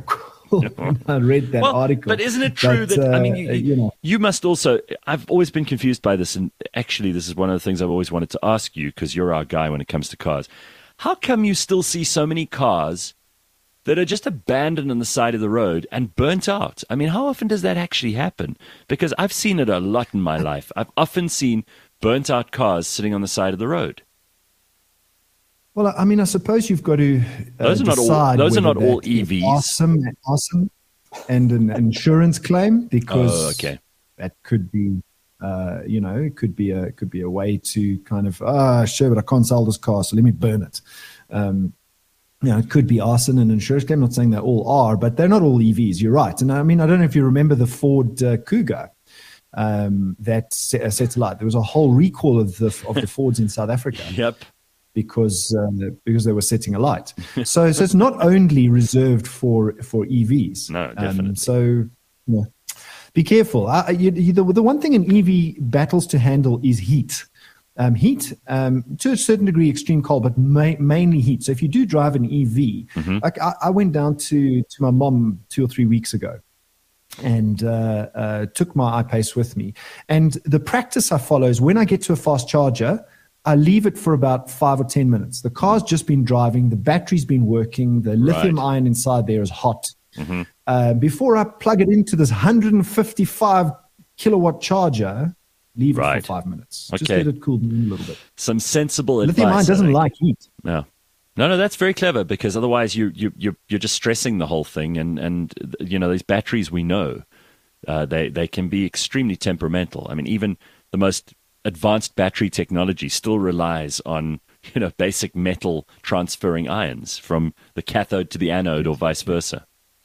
when I read that article. But isn't it true that, I mean, you know, you must also, I've always been confused by this, and actually this is one of the things I've always wanted to ask you, because you're our guy when it comes to cars. How come you still see so many cars that are just abandoned on the side of the road and burnt out? I mean, how often does that actually happen? Because I've seen it a lot in my life. I've often seen burnt out cars sitting on the side of the road. Well, I mean, I suppose you've got to Those are not all. Those are not all EVs. Awesome, and an insurance claim, because that could be, you know, it could be a way to kind of sure, but I can't sell this car, so let me burn it. You know, it could be arson and insurance claim. I'm not saying they all are, but they're not all EVs. You're right. And I mean, I don't know if you remember the Ford Kuga that set alight. There was a whole recall of the Fords in South Africa. Yep. Because they were setting alight. So it's not only reserved for EVs. No, definitely. So you know, be careful. The one thing an EV battles to handle is heat. Heat, to a certain degree, extreme cold, but mainly heat. So if you do drive an EV, like I went down to my mom 2 or 3 weeks ago, and took my iPace with me. And the practice I follow is when I get to a fast charger, I leave it for about 5 or 10 minutes. The car's just been driving, the battery's been working, the lithium ion inside there is hot. Before I plug it into this 155 kilowatt charger, leave it for 5 minutes. Just let it cool down a little bit. Some sensible advice. Lithium ion doesn't like heat. No, that's very clever, because otherwise you're just stressing the whole thing, and you know, these batteries, we know they can be extremely temperamental. I mean, even the most advanced battery technology still relies on, you know, basic metal transferring ions from the cathode to the anode, or vice versa.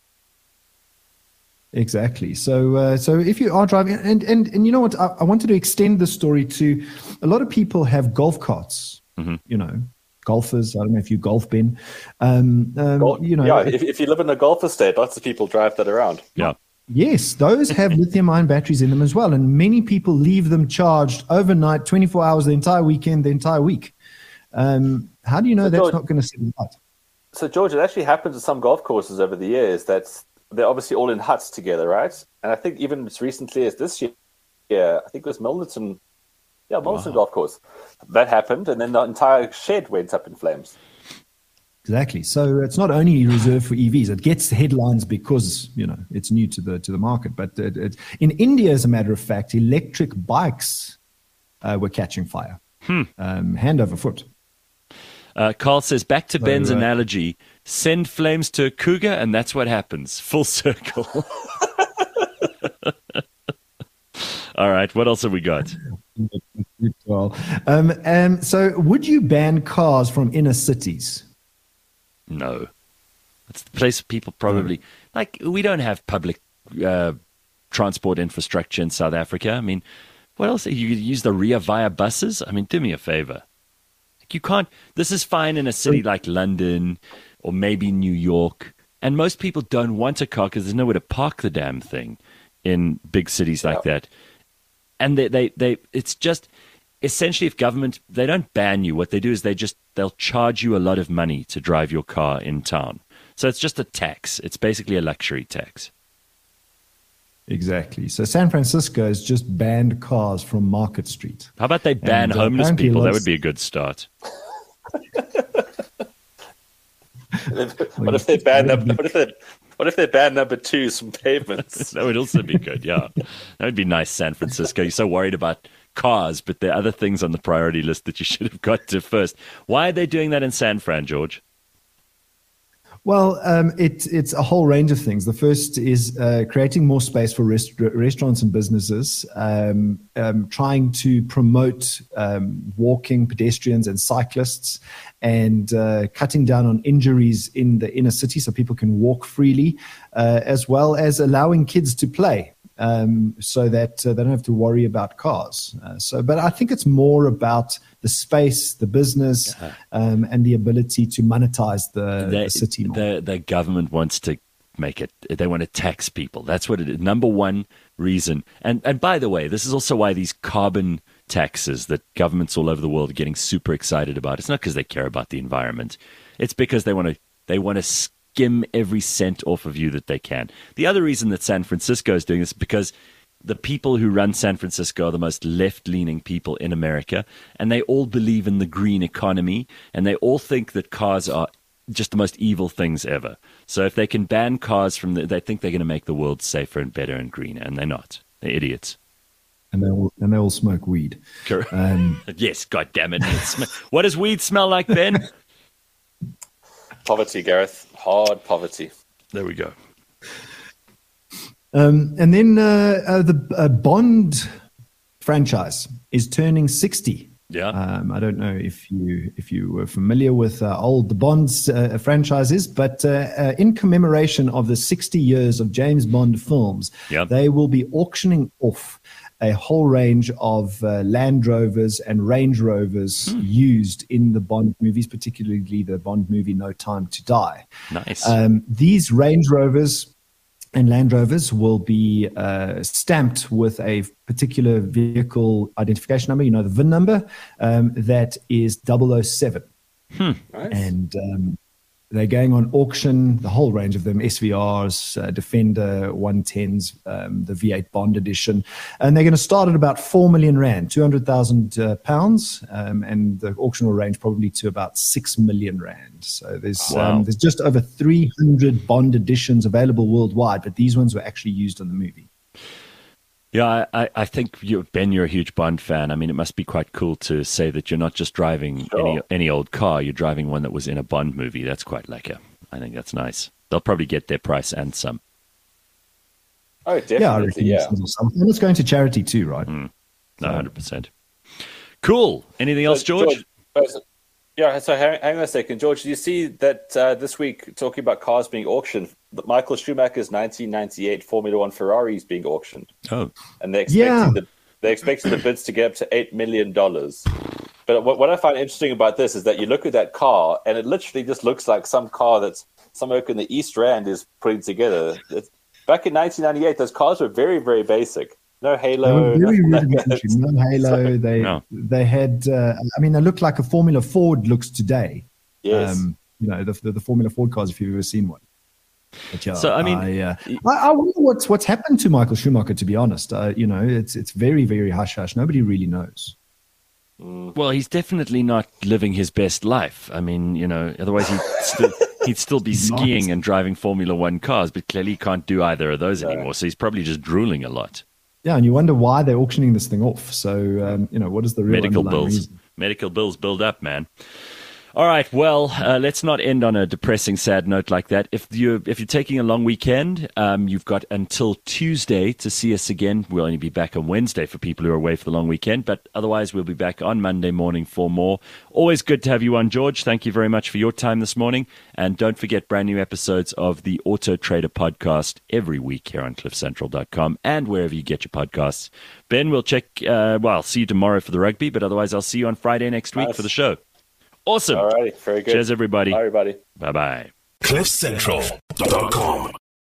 Exactly. So if you are driving, and you know what, I wanted to extend the story to a lot of people have golf carts. You know, golfers. I don't know if you golf, Ben. You know, if you live in a golf estate, lots of people drive that around. Yeah. Yes, those have lithium-ion batteries in them as well, and many people leave them charged overnight, 24 hours, the entire weekend, the entire week. How do you know that's not going to sit light? So, George, it actually happens at some golf courses over the years that they're obviously all in huts together, right? And I think even as recently as this year, I think it was Milnerton Golf Course. That happened, and then the entire shed went up in flames. Exactly. So it's not only reserved for EVs. It gets headlines because, you know, it's new to the market. But in India, as a matter of fact, electric bikes were catching fire, hand over foot. Carl says, back to Ben's analogy, send flames to a Kuga, and that's what happens. Full circle. All right. What else have we got? Well, so would you ban cars from inner cities? No. That's the place people probably like. We don't have public transport infrastructure in South Africa. I mean, what else? You use the Ria Vaya buses? I mean, do me a favor. You can't. This is fine in a city like London or maybe New York. And most people don't want a car because there's nowhere to park the damn thing in big cities like that. And it's just essentially, if government, they don't ban you. What they do is they'll charge you a lot of money to drive your car in town. So it's just a tax. It's basically a luxury tax. Exactly. So San Francisco has just banned cars from Market Street. How about they ban homeless people? That would be a good start. What if they ban number twos from pavements? That would also be good. Yeah, that would be nice. San Francisco. You're so worried about cars, but there are other things on the priority list that you should have got to first. Why are they doing that in San Fran, George? Well, it's a whole range of things. The first is creating more space for restaurants and businesses, trying to promote walking pedestrians and cyclists, and cutting down on injuries in the inner city so people can walk freely, as well as allowing kids to play. So that they don't have to worry about cars. But I think it's more about the space, the business, and the ability to monetize the city more. The government wants to make it. They want to tax people. That's what it is. Number one reason. And by the way, this is also why these carbon taxes that governments all over the world are getting super excited about. It's not because they care about the environment. It's because they want to skim every cent off of you that they can. The other reason that San Francisco is doing this is because the people who run San Francisco are the most left-leaning people in America, and they all believe in the green economy, and they all think that cars are just the most evil things ever. So if they can ban cars they think they're going to make the world safer and better and greener, and they're not. They're idiots. And they all smoke weed. Yes, God damn it. What does weed smell like, Ben? Poverty, Gareth. Hard poverty. There we go. And then the Bond franchise is turning 60. Yeah. I don't know if you were familiar with the Bond's franchises, but in commemoration of the 60 years of James Bond films, they will be auctioning off a whole range of Land Rovers and Range Rovers used in the Bond movies, particularly the Bond movie No Time to Die. Nice. These Range Rovers and Land Rovers will be stamped with a particular vehicle identification number, the VIN number, that is 007. Nice. And they're going on auction, the whole range of them, SVRs, Defender 110s, the V8 Bond edition. And they're going to start at about 4 million Rand, 200,000 pounds, and the auction will range probably to about 6 million Rand. So there's just over 300 Bond editions available worldwide, but these ones were actually used in the movie. Yeah, I think, Ben, you're a huge Bond fan. I mean, it must be quite cool to say that you're not just driving any old car, you're driving one that was in a Bond movie. That's quite lekker. I think that's nice. They'll probably get their price and some. Oh, definitely, yeah. And it's going to charity too, right? No, 100%. Cool. Anything else, George? Yeah, so hang on a second. George, do you see that this week, talking about cars being auctioned, Michael Schumacher's 1998 Formula One Ferrari is being auctioned. Oh. And they're expecting the bids to get up to $8 million. But what I find interesting about this is that you look at that car, and it literally just looks like some car that's some oak in the East Rand is putting together. Back in 1998, those cars were very, very basic. No halo. They were no halo. They had. They looked like a Formula Ford looks today. Yes. The Formula Ford cars, if you've ever seen one. But yeah, so I wonder what's happened to Michael Schumacher. To be honest, it's very, very hush hush. Nobody really knows. Well, he's definitely not living his best life. I mean, otherwise he'd still be skiing and driving Formula One cars. But clearly, he can't do either of those anymore. So he's probably just drooling a lot. Yeah, and you wonder why they're auctioning this thing off. So, what is the real medical bills? Reason? Medical bills build up, man. All right, well, let's not end on a depressing, sad note like that. If you're taking a long weekend, you've got until Tuesday to see us again. We'll only be back on Wednesday for people who are away for the long weekend, but otherwise we'll be back on Monday morning for more. Always good to have you on, George. Thank you very much for your time this morning. And don't forget brand new episodes of the Auto Trader podcast every week here on cliffcentral.com and wherever you get your podcasts. Ben, we'll check, I'll see you tomorrow for the rugby, but otherwise I'll see you on Friday next week for the show. Awesome. All right. Very good. Cheers, everybody. Bye, everybody. Bye-bye. cliffcentral.com